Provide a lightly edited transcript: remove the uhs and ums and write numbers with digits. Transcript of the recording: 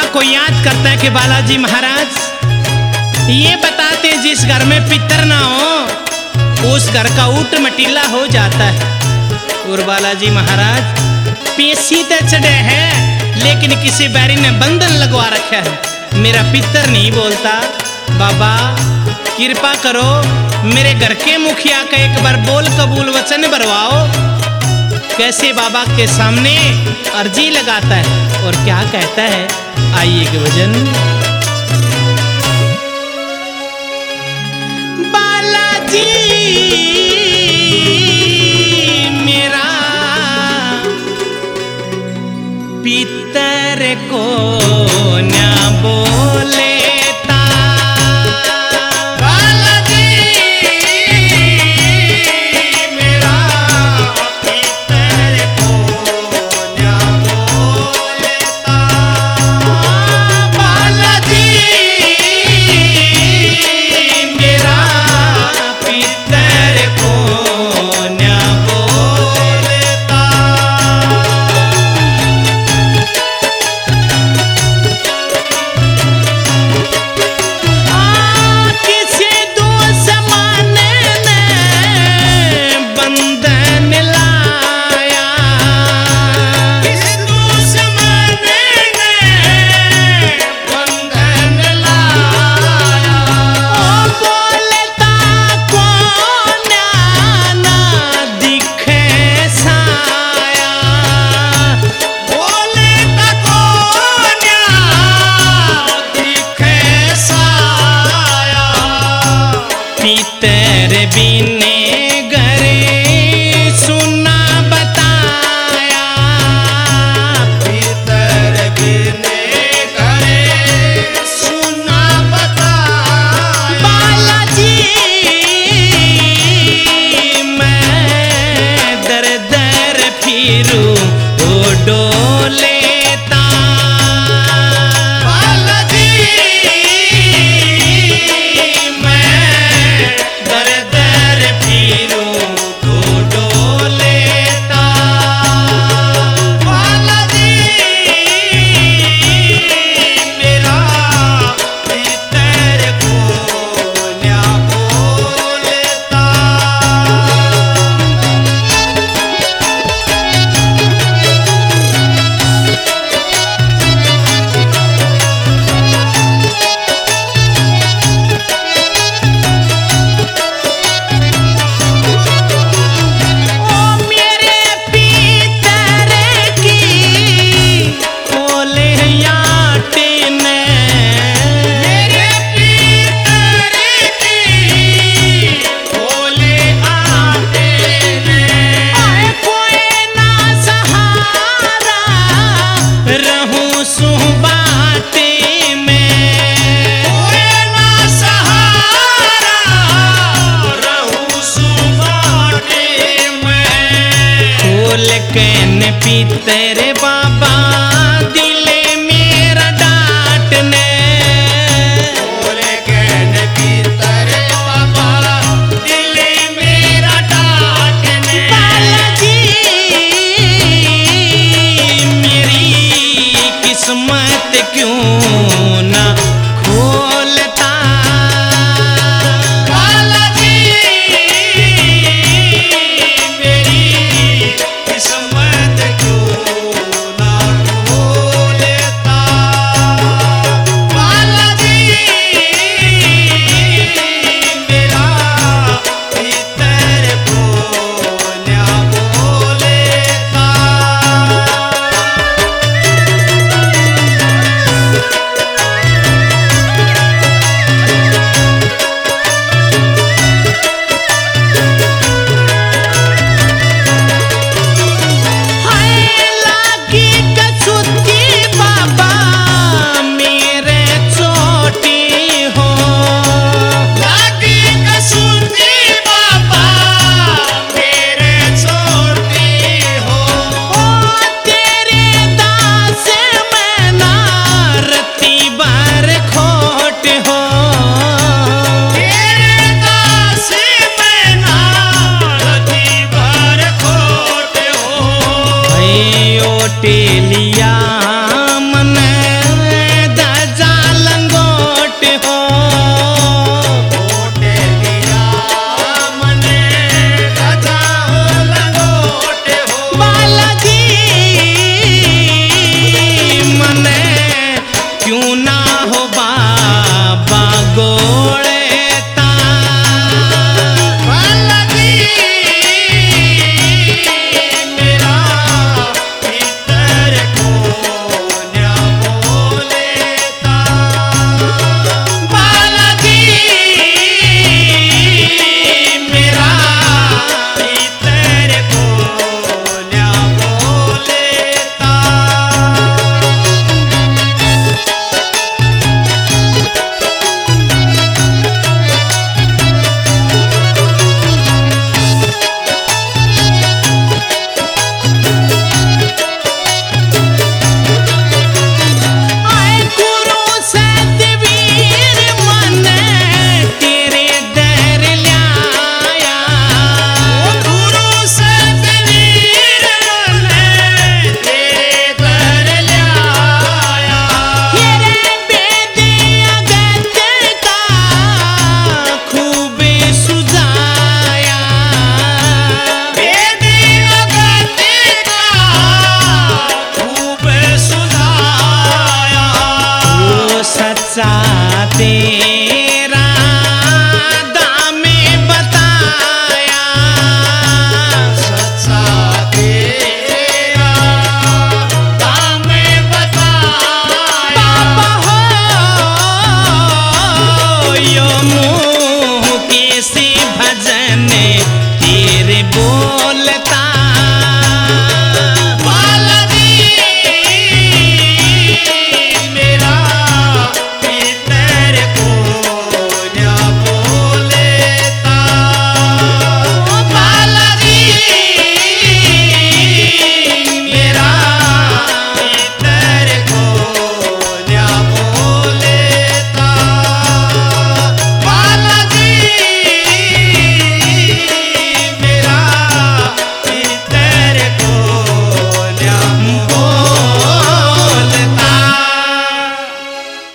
को याद करता है कि बालाजी महाराज ये बताते जिस घर में पितर ना हो उस घर का ऊट मटीला हो जाता है। और बालाजी महाराज पेशी तो चढ़े है लेकिन किसी बैरी ने बंधन लगवा रखा है। मेरा पितर नहीं बोलता। बाबा कृपा करो मेरे घर के मुखिया का एक बार बोल कबूल वचन भरवाओ। कैसे बाबा के सामने अर्जी लगाता है और क्या कहता है, आइए के भजन। बालाजी मेरा पितर को न बोले तेरे बिने घरे सुना बताया, तेरे बिने घरे सुना बताया। बालाजी मैं दर दर फिरूं ओ डोले तेरे बाबा दिले मेरा डांटने, बोले कहने तेरे बाबा दिले मेरा डांटने। बालाजी मेरी किस्मत क्यों ना खोलता, बालाजी मेरी किस्मत टेलिया मन बोल